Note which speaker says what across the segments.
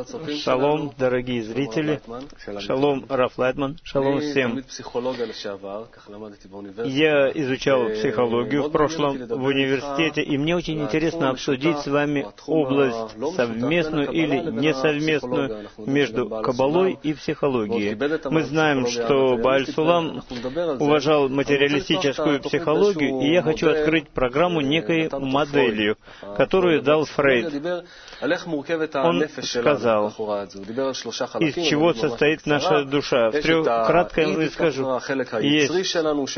Speaker 1: Шалом, дорогие зрители. Шалом, Раф Лайтман. Шалом всем. Я изучал психологию в прошлом в университете, и мне очень интересно обсудить с вами область совместную или несовместную между Каббалой и психологией. Мы знаем, что Бааль Сулам уважал материалистическую психологию, и я хочу открыть программу некой моделью, которую дал Фрейд. Он сказал, из чего состоит наша душа. Кратко я скажу. Есть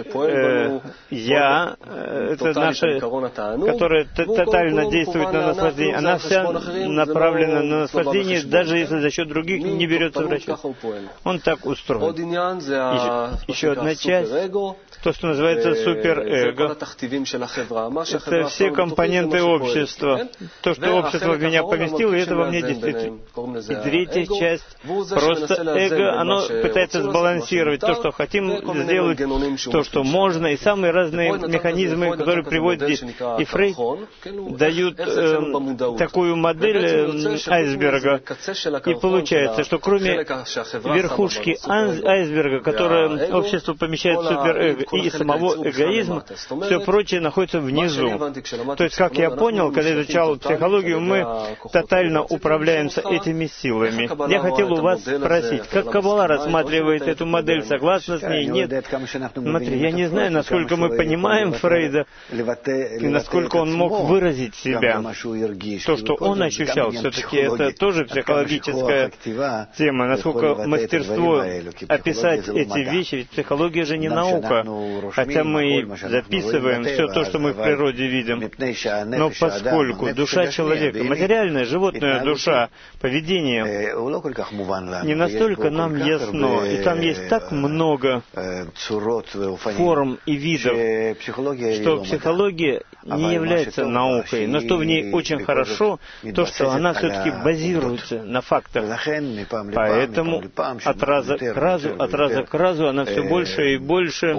Speaker 1: «я», это наша, которая тотально действует на наслаждение. Она вся направлена на наслаждение, даже если за счет других не берется в расчет. Он так устроен. Еще одна часть, то, что называется суперэго. Это все компоненты общества. То, что общество в меня поместило, и это во мне действительно. И третья часть, просто эго, оно пытается сбалансировать то, что хотим сделать, то, что можно, и самые разные механизмы, которые приводят здесь. И Фрейд дают такую модель айсберга, и получается, что кроме верхушки айсберга, которое общество помещает в суперэго, и самого эгоизма, все прочее находится внизу. То есть, как я понял, когда изучал психологию, мы тотально управляемся этими силами. Я хотел у вас спросить, как Каббала рассматривает эту модель, согласна с ней, нет? Смотри, я не знаю, насколько мы понимаем Фрейда, и насколько он мог выразить себя. То, что он ощущал, все-таки это тоже психологическая тема, насколько мастерство описать эти вещи, ведь психология же не наука, хотя мы записываем все то, что мы в природе видим. Но поскольку душа человека, материальная, животная душа, поведение не настолько нам ясно, и там есть так много форм и видов, что психология не является наукой, но что в ней очень хорошо, то, что она все-таки базируется на фактах. Поэтому от раза к разу она все больше и больше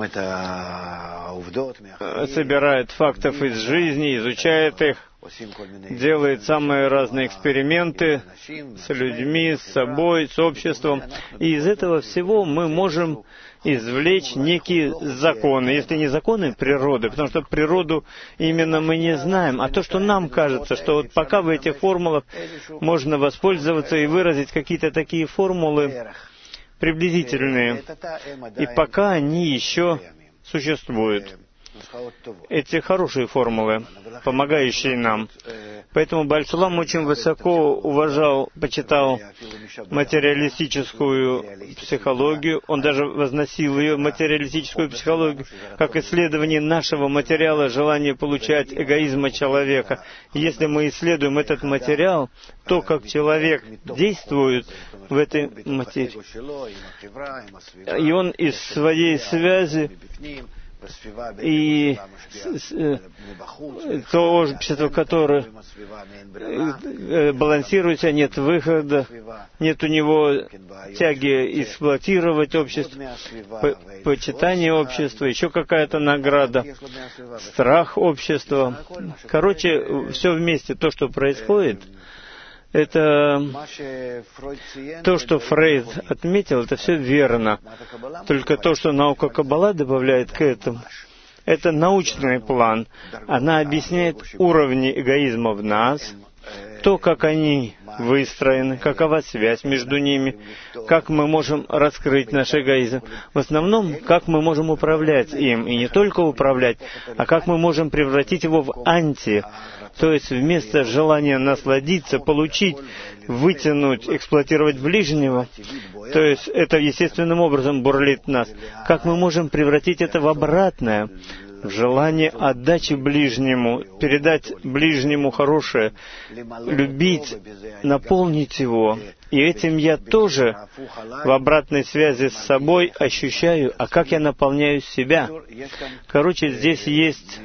Speaker 1: собирает фактов из жизни, изучает их, делает самые разные эксперименты с людьми, с собой, с обществом. И из этого всего мы можем извлечь некие законы, если не законы природы, потому что природу именно мы не знаем, а то, что нам кажется, что вот пока в этих формулах можно воспользоваться и выразить какие-то такие формулы приблизительные, и пока они еще существуют. Эти хорошие формулы, помогающие нам. Поэтому Бааль Сулам очень высоко уважал, почитал материалистическую психологию. Он даже возносил ее, материалистическую психологию, как исследование нашего материала, желание получать эгоизма человека. Если мы исследуем этот материал, то, как человек действует в этой материи, и он из своей связи и то общество, которое балансируется, нет выхода, нет у него тяги эксплуатировать общество, почитание общества, еще какая-то награда, страх общества. Короче, все вместе, то, что происходит, это то, что Фрейд отметил, это все верно. Только то, что наука Каббала добавляет к этому, это научный план. Она объясняет уровни эгоизма в нас, то, как они выстроены, какова связь между ними, как мы можем раскрыть наш эгоизм. В основном, как мы можем управлять им, и не только управлять, а как мы можем превратить его в анти, то есть вместо желания насладиться, получить, вытянуть, эксплуатировать ближнего, то есть это естественным образом бурлит в нас. Как мы можем превратить это в обратное, в желание отдачи ближнему, передать ближнему хорошее, любить, наполнить его. И этим я тоже в обратной связи с собой ощущаю, а как я наполняю себя. Короче, здесь есть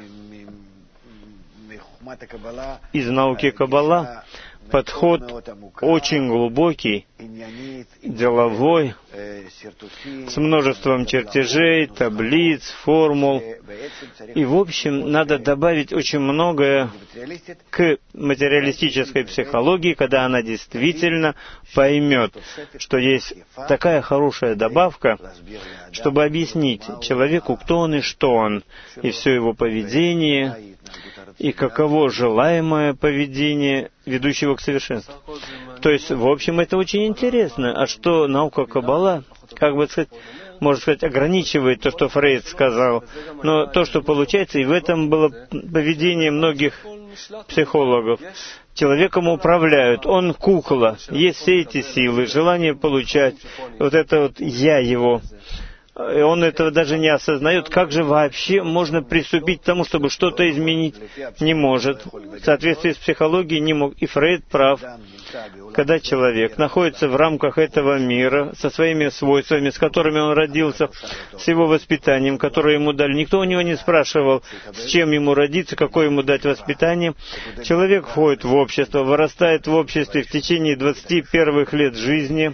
Speaker 1: из науки Каббала подход очень глубокий, деловой, с множеством чертежей, таблиц, формул. И, в общем, надо добавить очень многое к материалистической психологии, когда она действительно поймет, что есть такая хорошая добавка, чтобы объяснить человеку, кто он и что он, и все его поведение, и каково желаемое поведение, ведущего к совершенству. То есть, в общем, это очень интересно. А что наука Каббала, как бы сказать, можно сказать, ограничивает то, что Фрейд сказал. Но то, что получается, и в этом было поведение многих психологов. Человеком управляют, он кукла, есть все эти силы, желание получать, вот это вот «я» его. И он этого даже не осознает. Как же вообще можно приступить к тому, чтобы что-то изменить? Не может. В соответствии с психологией не мог. И Фрейд прав. Когда человек находится в рамках этого мира, со своими свойствами, с которыми он родился, с его воспитанием, которое ему дали, никто у него не спрашивал, с чем ему родиться, какое ему дать воспитание. Человек входит в общество, вырастает в обществе в течение 20 первых лет жизни.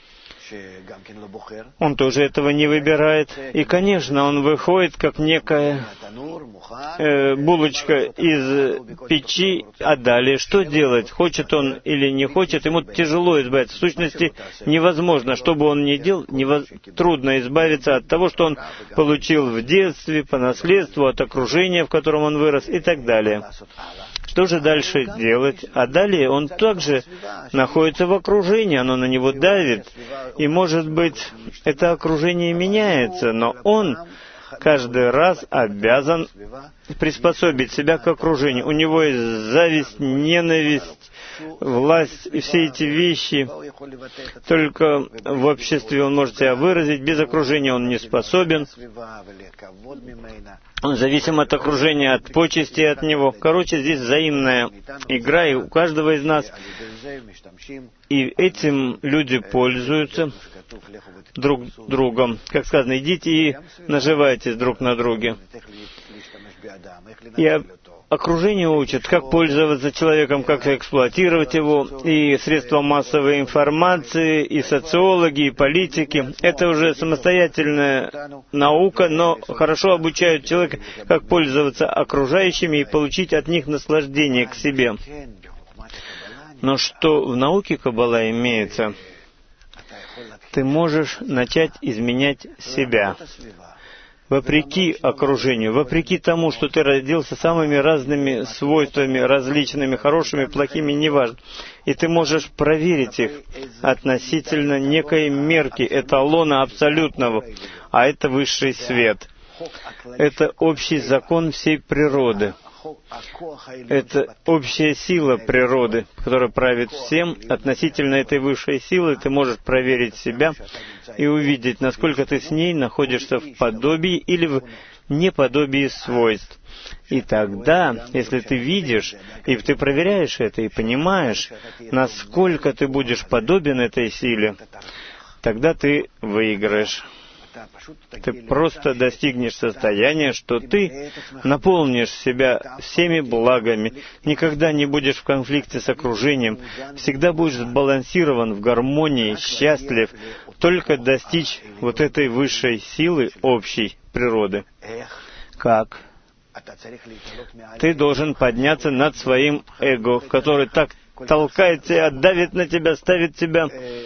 Speaker 1: Он тоже этого не выбирает. И, конечно, он выходит как некая булочка из печи, а далее что делать? Хочет он или не хочет, ему тяжело избавиться. В сущности, невозможно, что бы он ни делал, трудно избавиться от того, что он получил в детстве, по наследству, от окружения, в котором он вырос, и так далее. Что же дальше делать? А далее он также находится в окружении, оно на него давит. И, может быть, это окружение меняется, но он каждый раз обязан приспособить себя к окружению. У него есть зависть, ненависть, власть и все эти вещи. Только в обществе он может себя выразить, без окружения он не способен. Он зависим от окружения, от почести от него. Короче, здесь взаимная игра, и у каждого из нас. И этим люди пользуются друг другом. Как сказано, идите и наживайтесь друг на друге. И окружение учит, как пользоваться человеком, как эксплуатировать его, и средства массовой информации, и социологи, и политики. Это уже самостоятельная наука, но хорошо обучают человека, как пользоваться окружающими и получить от них наслаждение к себе. Но что в науке Каббала имеется, ты можешь начать изменять себя. Вопреки окружению, вопреки тому, что ты родился самыми разными свойствами, различными, хорошими, плохими, неважно. И ты можешь проверить их относительно некой мерки, эталона абсолютного, а это высший свет. Это общий закон всей природы. Это общая сила природы, которая правит всем. Относительно этой высшей силы ты можешь проверить себя и увидеть, насколько ты с ней находишься в подобии или в неподобии свойств. И тогда, если ты видишь, и ты проверяешь это, и понимаешь, насколько ты будешь подобен этой силе, тогда ты выиграешь. Ты просто достигнешь состояния, что ты наполнишь себя всеми благами, никогда не будешь в конфликте с окружением, всегда будешь сбалансирован, в гармонии, счастлив, только достичь вот этой высшей силы общей природы. Как? Ты должен подняться над своим эго, который так толкает тебя, давит на тебя, ставит тебя,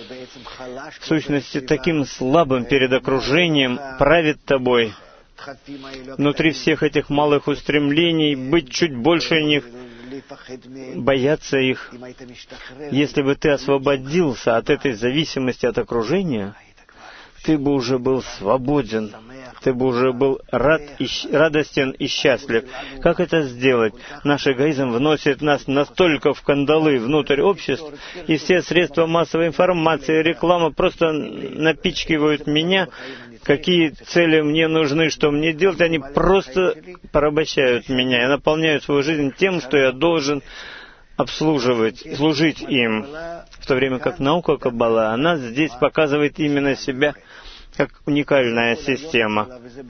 Speaker 1: в сущности, таким слабым перед окружением, правит тобой. Внутри всех этих малых устремлений, быть чуть больше них, бояться их. Если бы ты освободился от этой зависимости от окружения, ты бы уже был свободен, ты бы уже был радостен и счастлив. Как это сделать? Наш эгоизм вносит нас настолько в кандалы внутрь обществ, и все средства массовой информации, реклама просто напичкивают меня, какие цели мне нужны, что мне делать, они просто порабощают меня и наполняют свою жизнь тем, что я должен обслуживать, служить им. В то время как наука Каббала, она здесь показывает именно себя как уникальная система.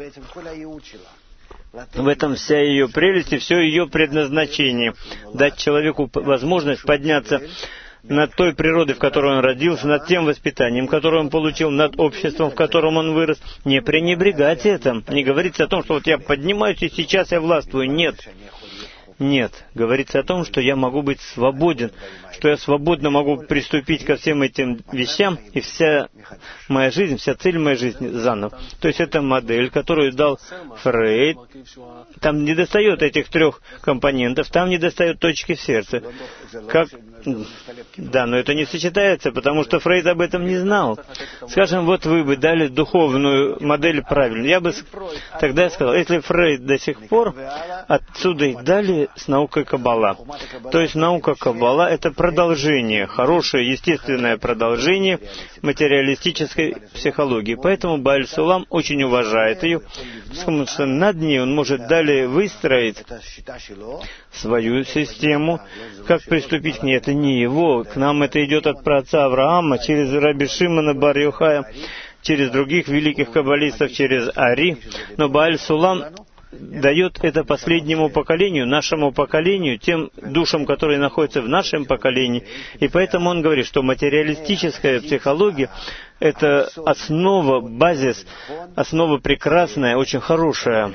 Speaker 1: В этом вся ее прелесть и все ее предназначение. Дать человеку возможность подняться над той природой, в которой он родился, над тем воспитанием, которое он получил, над обществом, в котором он вырос. Не пренебрегать этим. Не говорится о том, что вот я поднимаюсь и сейчас я властвую. Нет. Нет. Говорится о том, что я могу быть свободен, что я свободно могу приступить ко всем этим вещам, и вся моя жизнь, вся цель моей жизни заново. То есть это модель, которую дал Фрейд. Там не достает этих 3 компонентов, там не достает точки в сердце. Как... Да, но это не сочетается, потому что Фрейд об этом не знал. Скажем, вот вы бы дали духовную модель правильную. Я бы тогда сказал, если Фрейд до сих пор, отсюда и дали с наукой Каббала. То есть наука Каббала — это продолжение, хорошее, естественное продолжение материалистической психологии. Поэтому Бааль Сулам очень уважает ее, потому что над ней он может далее выстроить свою систему, как приступить к ней. Это не его, к нам это идет от праотца Авраама, через Раби Шимона бар Йохая, через других великих каббалистов, через Ари. Но Бааль Сулам дает это последнему поколению, нашему поколению, тем душам, которые находятся в нашем поколении. И поэтому он говорит, что материалистическая психология — это основа, базис, основа прекрасная, очень хорошая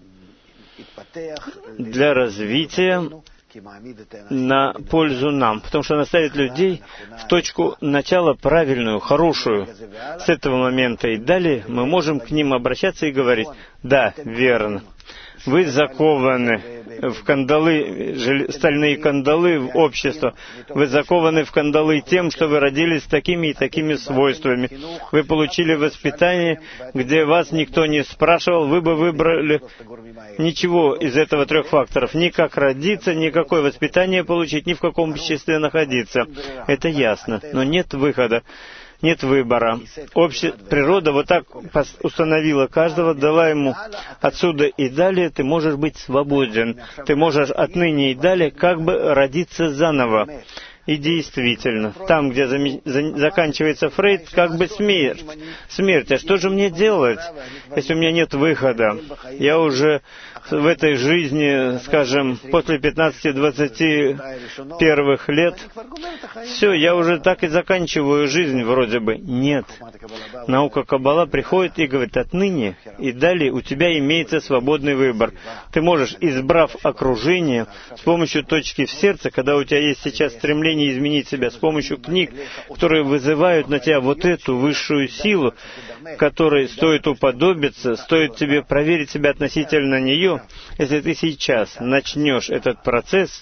Speaker 1: для развития на пользу нам, потому что она ставит людей в точку начала правильную, хорошую. С этого момента и далее мы можем к ним обращаться и говорить: да, верно, вы закованы в кандалы, стальные кандалы в общество. Вы закованы в кандалы тем, что вы родились с такими и такими свойствами. Вы получили воспитание, где вас никто не спрашивал, вы бы выбрали ничего из этого 3 факторов. Ни как родиться, ни какое воспитание получить, ни в каком обществе находиться. Это ясно. Но нет выхода. Нет выбора. Природа вот так установила каждого, дала ему отсюда и далее, ты можешь быть свободен. Ты можешь отныне и далее как бы родиться заново. И действительно, там, где заканчивается Фрейд, как бы смерть. Смерть. А что же мне делать, если у меня нет выхода? Я уже в этой жизни, скажем, после 15-20 первых лет, все, я уже так и заканчиваю жизнь вроде бы. Нет. Наука Каббала приходит и говорит: отныне и далее у тебя имеется свободный выбор. Ты можешь, избрав окружение, с помощью точки в сердце, когда у тебя есть сейчас стремление изменить себя, с помощью книг, которые вызывают на тебя вот эту высшую силу, которой стоит уподобиться, стоит тебе проверить себя относительно нее. Если ты сейчас начнешь этот процесс,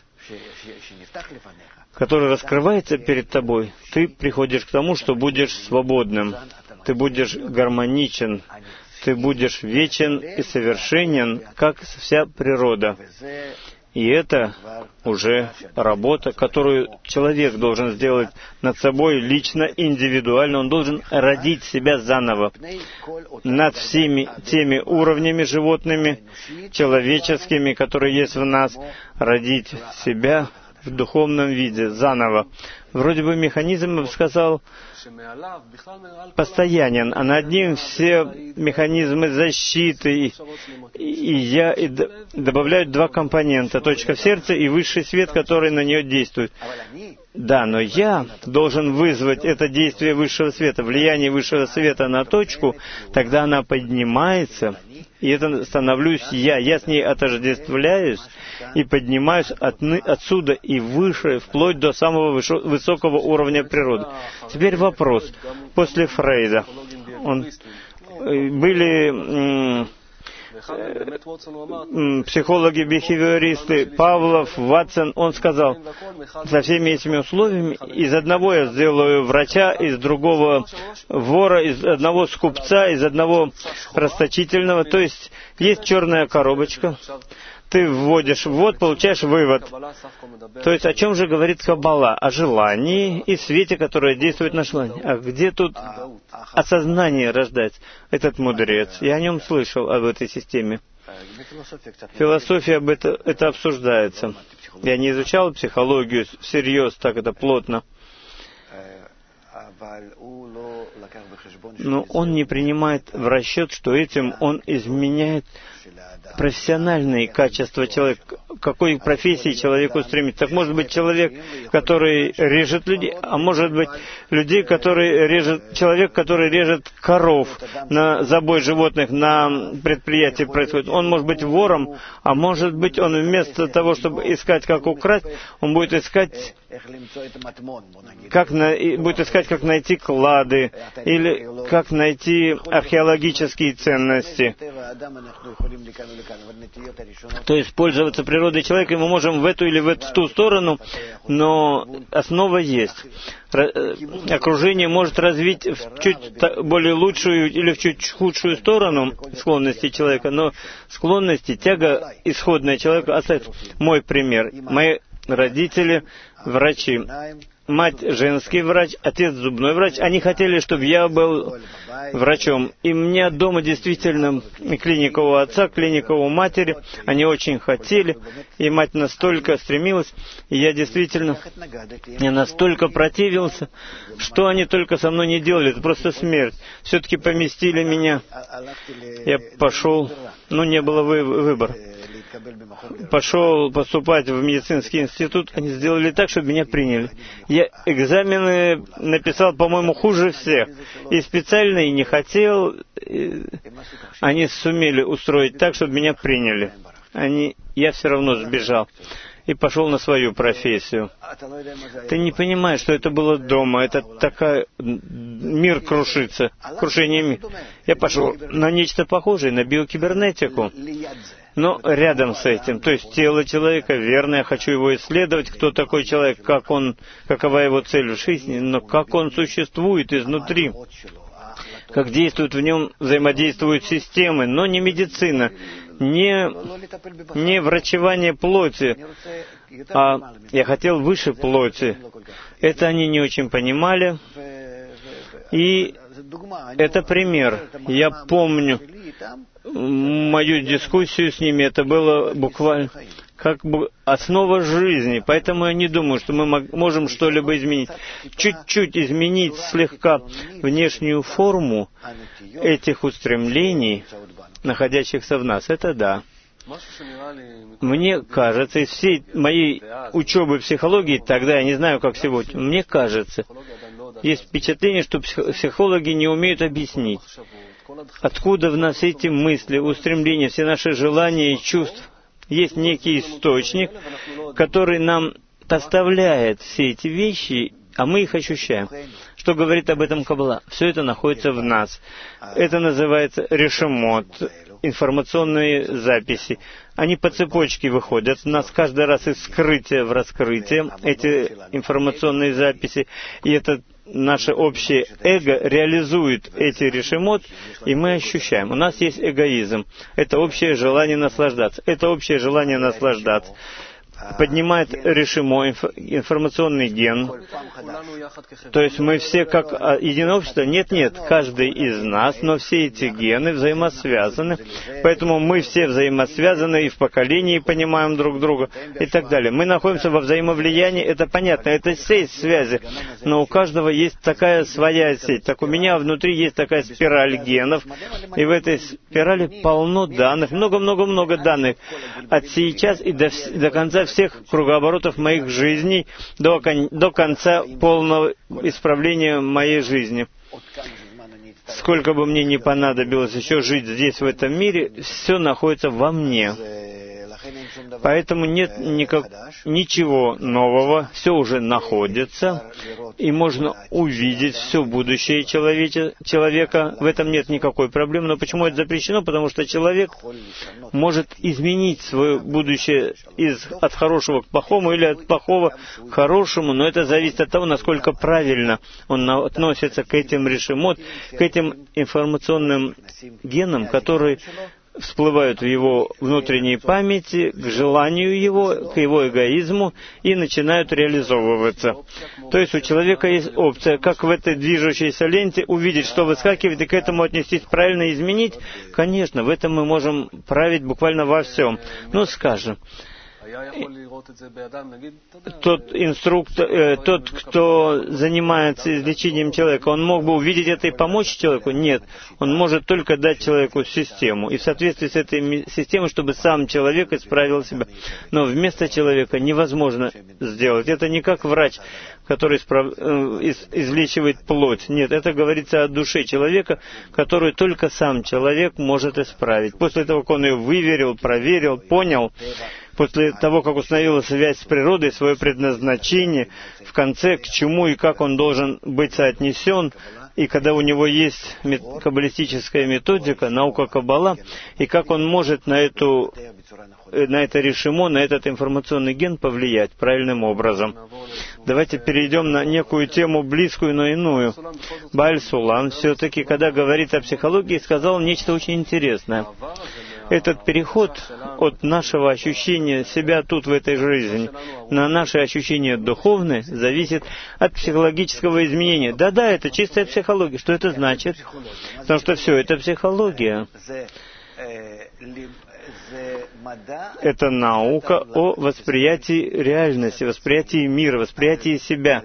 Speaker 1: который раскрывается перед тобой, ты приходишь к тому, что будешь свободным, ты будешь гармоничен, ты будешь вечен и совершенен, как вся природа. И это уже работа, которую человек должен сделать над собой лично, индивидуально. Он должен родить себя заново над всеми теми уровнями животными, человеческими, которые есть в нас, родить себя в духовном виде заново. Вроде бы механизм, я бы сказал, постоянен, а над ним все механизмы защиты и добавляют 2 компонента: точка в сердце и высший свет, который на нее действует. Да, но я должен вызвать это действие высшего света, влияние высшего света на точку, тогда она поднимается, и это становлюсь я с ней отождествляюсь и поднимаюсь отсюда и выше, вплоть до самого высокого уровня природы. Теперь вопрос. После Фрейда были психологи-бихевиористы, Павлов, Ватсон. Он сказал: со всеми этими условиями из одного я сделаю врача, из другого вора, из одного скупца, из одного расточительного. То есть есть черная коробочка, ты вводишь ввод, получаешь вывод. То есть о чем же говорит Каббала? О желании и свете, которое действует на желание. А где тут осознание рождается? Этот мудрец. Я о нем слышал, об этой системе. Философия об это обсуждается. Я не изучал психологию всерьез, так это плотно. Но он не принимает в расчет, что этим он изменяет профессиональные качества человека, к какой профессии человеку стремится. Так может быть человек, который режет людей, а может быть человек, который режет коров на забой животных на предприятии происходит. Он может быть вором, а может быть он вместо того, чтобы искать, как украсть, он будет искать, как найти клады или как найти археологические ценности. То есть пользоваться природой человека мы можем в эту или в ту сторону, но основа есть. Окружение может развить в чуть более лучшую или в чуть худшую сторону склонности человека, но склонности, тяга исходная человека остается. Мой пример. Мои родители врачи. Мать женский врач, отец зубной врач. Они хотели, чтобы я был врачом. И у меня дома действительно клиника у отца, клиника у матери. Они очень хотели. И мать настолько стремилась. И я настолько противился, что они только со мной не делали. Это просто смерть. Все-таки поместили меня. Я пошел. Не было выбора. Пошел поступать в медицинский институт, они сделали так, чтобы меня приняли. Я экзамены написал, по-моему, хуже всех. И специально и не хотел. Они сумели устроить так, чтобы меня приняли. Я все равно сбежал и пошел на свою профессию. Ты не понимаешь, что это было дома. Это мир крушится. Крушение мира. Я пошел на нечто похожее, на биокибернетику. Но рядом с этим, то есть тело человека, верно, я хочу его исследовать, кто такой человек, какова его цель в жизни, но как он существует изнутри, как действуют в нем, взаимодействуют системы, но не медицина, не врачевание плоти, а я хотел выше плоти. Это они не очень понимали, и это пример. Я помню мою дискуссию с ними, это было буквально как бы основа жизни. Поэтому я не думаю, что мы можем что-либо изменить. Чуть-чуть изменить слегка внешнюю форму этих устремлений, находящихся в нас. Это да. Мне кажется, из всей моей учебы психологии, тогда я не знаю, как сегодня, мне кажется, есть впечатление, что психологи не умеют объяснить, откуда в нас эти мысли, устремления, все наши желания и чувства. Есть некий источник, который нам поставляет все эти вещи, а мы их ощущаем. Что говорит об этом Каббала? Все это находится в нас. Это называется решемот, информационные записи. Они по цепочке выходят. У нас каждый раз из скрытия в раскрытие эти информационные записи. И это наше общее эго реализует эти решемот, и мы ощущаем. У нас есть эгоизм. Это общее желание наслаждаться. Это общее желание наслаждаться поднимает решимо, информационный ген. То есть мы все как единое общество? Нет, каждый из нас, но все эти гены взаимосвязаны. Поэтому мы все взаимосвязаны и в поколении понимаем друг друга и так далее. Мы находимся во взаимовлиянии, это понятно, это сеть связи. Но у каждого есть такая своя сеть. Так у меня внутри есть такая спираль генов, и в этой спирали полно данных, много-много-много данных. От сейчас и до конца всех кругооборотов моих жизней, до конца полного исправления моей жизни. Сколько бы мне ни понадобилось еще жить здесь, в этом мире, все находится во мне. Поэтому нет ничего нового, все уже находится, и можно увидеть все будущее человека. В этом нет никакой проблемы. Но почему это запрещено? Потому что человек может изменить свое будущее от хорошего к плохому или от плохого к хорошему, но это зависит от того, насколько правильно он относится к этим решемот, к этим информационным генам, которые всплывают в его внутренней памяти, к желанию его, к его эгоизму и начинают реализовываться. То есть у человека есть опция, как в этой движущейся ленте увидеть, что выскакивает, и к этому отнестись правильно, изменить. Конечно, в этом мы можем править буквально во всем. Скажем, Тот, кто занимается излечением человека, он мог бы увидеть это и помочь человеку? Нет. Он может только дать человеку систему. И в соответствии с этой системой, чтобы сам человек исправил себя. Но вместо человека невозможно сделать. Это не как врач, который излечивает плоть. Нет, это говорится о душе человека, которую только сам человек может исправить. После того, как он ее выверил, проверил, понял, после того, как установил связь с природой, свое предназначение, в конце, к чему и как он должен быть соотнесен, и когда у него есть каббалистическая методика, наука Каббала, и как он может на это решимо, на этот информационный ген повлиять правильным образом. Давайте перейдем на некую тему близкую, но иную. Бааль Сулам все-таки, когда говорит о психологии, сказал нечто очень интересное. Этот переход от нашего ощущения себя тут, в этой жизни, на наше ощущение духовное, зависит от психологического изменения. Да-да, это чистая психология. Что это значит? Потому что все это психология. Это наука о восприятии реальности, восприятии мира, восприятии себя,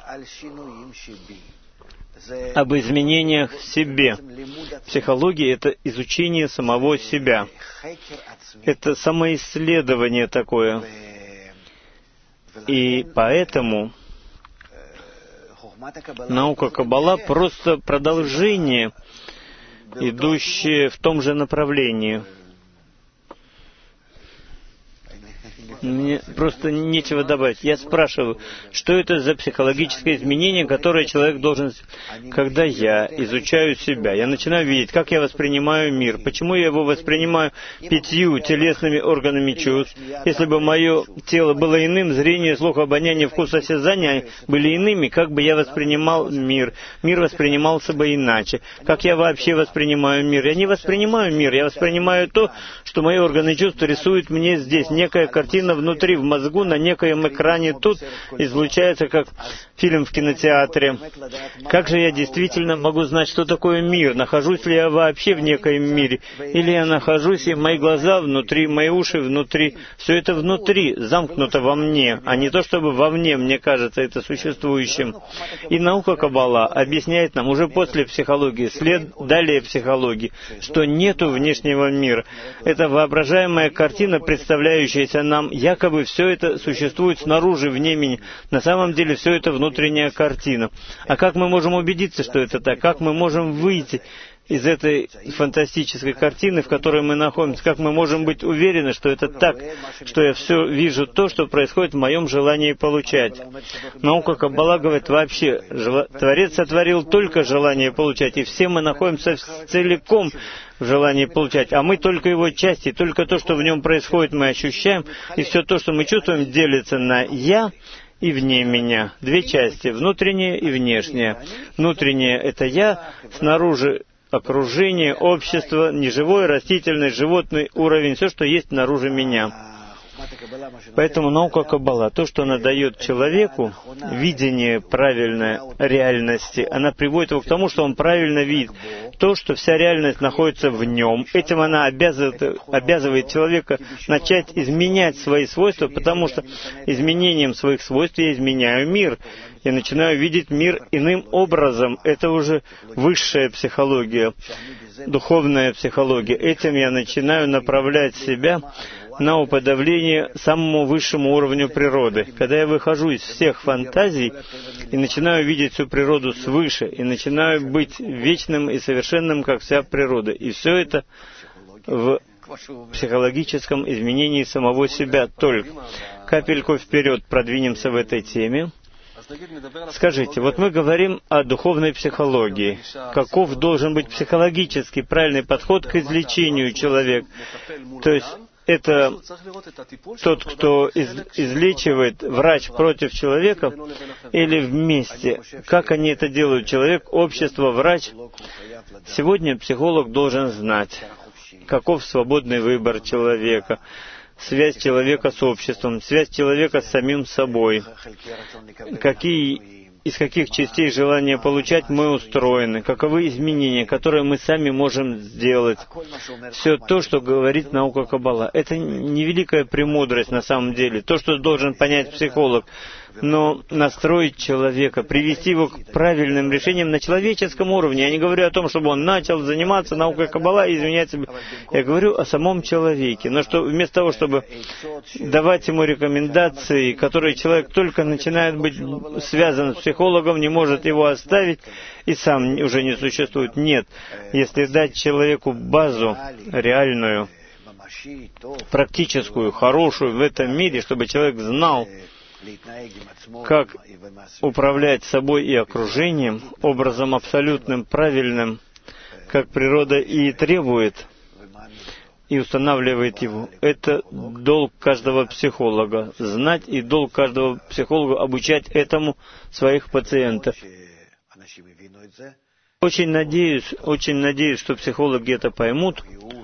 Speaker 1: об изменениях в себе. Психология — это изучение самого себя. Это самоисследование такое. И поэтому наука Каббала просто продолжение, идущее в том же направлении. Мне просто нечего добавить. Я спрашиваю, что это за психологическое изменение, которое человек должен... Когда я изучаю себя, я начинаю видеть, как я воспринимаю мир, почему я его воспринимаю 5 телесными органами чувств. Если бы мое тело было иным, зрение, слух, обоняние, вкус, осязание были иными, как бы я воспринимал мир? Мир воспринимался бы иначе. Как я вообще воспринимаю мир? Я не воспринимаю мир, я воспринимаю то, что мои органы чувств рисуют мне здесь, некая картина внутри, в мозгу, на некоем экране тут излучается, как фильм в кинотеатре. Как же я действительно могу знать, что такое мир? Нахожусь ли я вообще в некоем мире? Или я нахожусь, и мои глаза внутри, мои уши внутри? Все это внутри, замкнуто во мне, а не то, чтобы вовне, мне кажется, это существующим. И наука Каббала объясняет нам уже после психологии, далее психологии, что нету внешнего мира. Это воображаемая картина, представляющаяся нам, якобы все это существует снаружи, вне меня. На самом деле все это внутренняя картина. А как мы можем убедиться, что это так? Как мы можем выйти из этой фантастической картины, в которой мы находимся? Как мы можем быть уверены, что это так, что я все вижу то, что происходит в моем желании получать? Наука Каббала говорит, вообще, Творец сотворил только желание получать, и все мы находимся целиком в желании получать, а мы только его части, только то, что в нем происходит, мы ощущаем, и все то, что мы чувствуем, делится на «я» и «вне меня». 2 части, внутреннее и внешнее. Внутреннее — это «я», снаружи окружение, общество, неживой, растительный, животный уровень, все, что есть снаружи меня. Поэтому наука Каббала, то, что она дает человеку, видение правильной реальности, она приводит его к тому, что он правильно видит то, что вся реальность находится в нем. Этим она обязывает человека начать изменять свои свойства, потому что изменением своих свойств я изменяю мир. Я начинаю видеть мир иным образом. Это уже высшая психология, духовная психология. Этим я начинаю направлять себя на уподобление самому высшему уровню природы. Когда я выхожу из всех фантазий и начинаю видеть всю природу свыше, и начинаю быть вечным и совершенным, как вся природа. И все это в психологическом изменении самого себя только. Капельку вперед продвинемся в этой теме. Скажите, вот мы говорим о духовной психологии. Каков должен быть психологический правильный подход к излечению человека? То есть это тот, кто излечивает, врач против человека, или вместе? Как они это делают? Человек, общество, врач? Сегодня психолог должен знать, каков свободный выбор человека, связь человека с обществом, связь человека с самим собой, какие из каких частей желания получать мы устроены, каковы изменения, которые мы сами можем сделать. Все то, что говорит наука Каббала. Это не великая премудрость на самом деле, то, что должен понять психолог, но настроить человека, привести его к правильным решениям на человеческом уровне. Я не говорю о том, чтобы он начал заниматься наукой Каббала и изменять себя. Я говорю о самом человеке. Но что вместо того, чтобы давать ему рекомендации, которые человек только начинает быть связан с психологом, не может его оставить и сам уже не существует. Нет. Если дать человеку базу реальную, практическую, хорошую в этом мире, чтобы человек знал, как управлять собой и окружением образом абсолютным, правильным, как природа и требует, и устанавливает его. Это долг каждого психолога. Знать и долг каждого психолога обучать этому своих пациентов. Очень надеюсь, что психологи это поймут.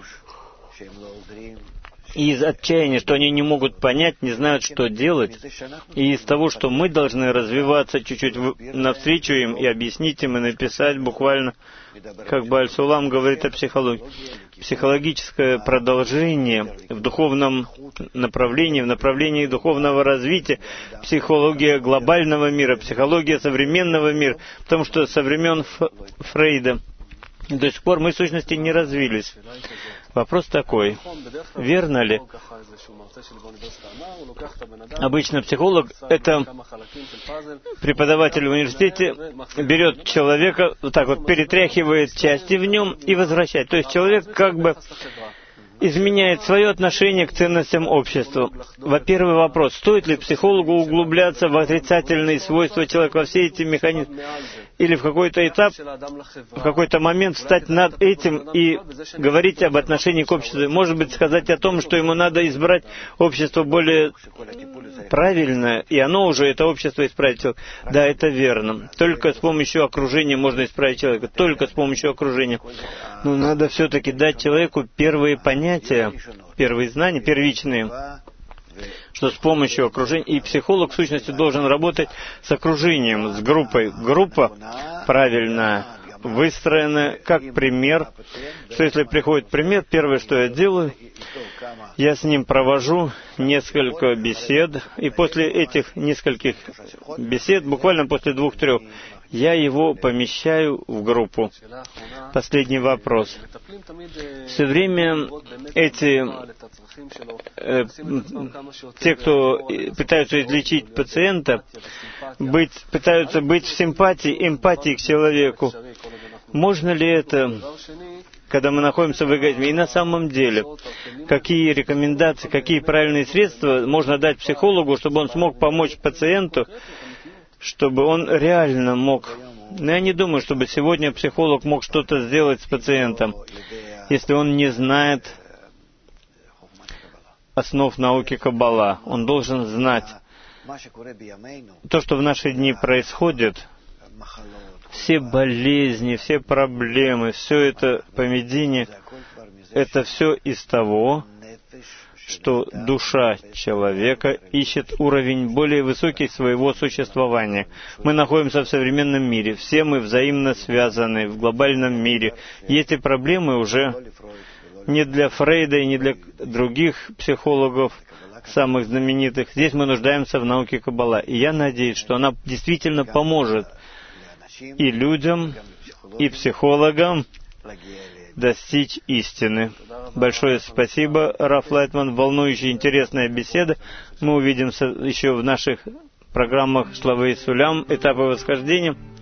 Speaker 1: И из отчаяния, что они не могут понять, не знают, что делать, и из того, что мы должны развиваться чуть-чуть навстречу им и объяснить им, и написать буквально, как Бааль Сулам говорит о психологии. Психологическое продолжение в духовном направлении, в направлении духовного развития, психология глобального мира, психология современного мира, потому что со времен Фрейда до сих пор мы в сущности не развились. Вопрос такой, верно ли? Обычно психолог — это преподаватель в университете, берет человека, вот так вот перетряхивает части в нем и возвращает. То есть человек как бы изменяет свое отношение к ценностям общества. Во-первых, вопрос, стоит ли психологу углубляться в отрицательные свойства человека, во все эти механизмы, или в какой-то этап, в какой-то момент встать над этим и говорить об отношении к обществу. Может быть, сказать о том, что ему надо избрать общество более правильное, и оно уже, это общество, исправит человека. Да, это верно. Только с помощью окружения можно исправить человека. Только с помощью окружения. Но надо все-таки дать человеку первые понятия, первые знания, первичные, что с помощью окружения, и психолог в сущности должен работать с окружением, с группой. Группа правильная, выстроенная как пример, что если приходит пример, первое, что я делаю, я с ним провожу несколько бесед, и после этих нескольких бесед, буквально после 2-3, я его помещаю в группу. Последний вопрос. Все время те, кто пытаются излечить пациента, пытаются быть в симпатии, эмпатии к человеку. Можно ли это, когда мы находимся в эгоизме? И на самом деле, какие рекомендации, какие правильные средства можно дать психологу, чтобы он смог помочь пациенту, чтобы он реально мог... Но я не думаю, чтобы сегодня психолог мог что-то сделать с пациентом, если он не знает основ науки Каббала. Он должен знать. То, что в наши дни происходит, все болезни, все проблемы, все это поведение, это все из того, что душа человека ищет уровень более высокий своего существования. Мы находимся в современном мире, все мы взаимно связаны в глобальном мире. И эти проблемы уже не для Фрейда и не для других психологов, самых знаменитых. Здесь мы нуждаемся в науке Каббала. И я надеюсь, что она действительно поможет и людям, и психологам достичь истины. Большое спасибо, Раф Лайтман. Волнующая, интересная беседа. Мы увидимся еще в наших программах Шлавей Сулям, этапы восхождения.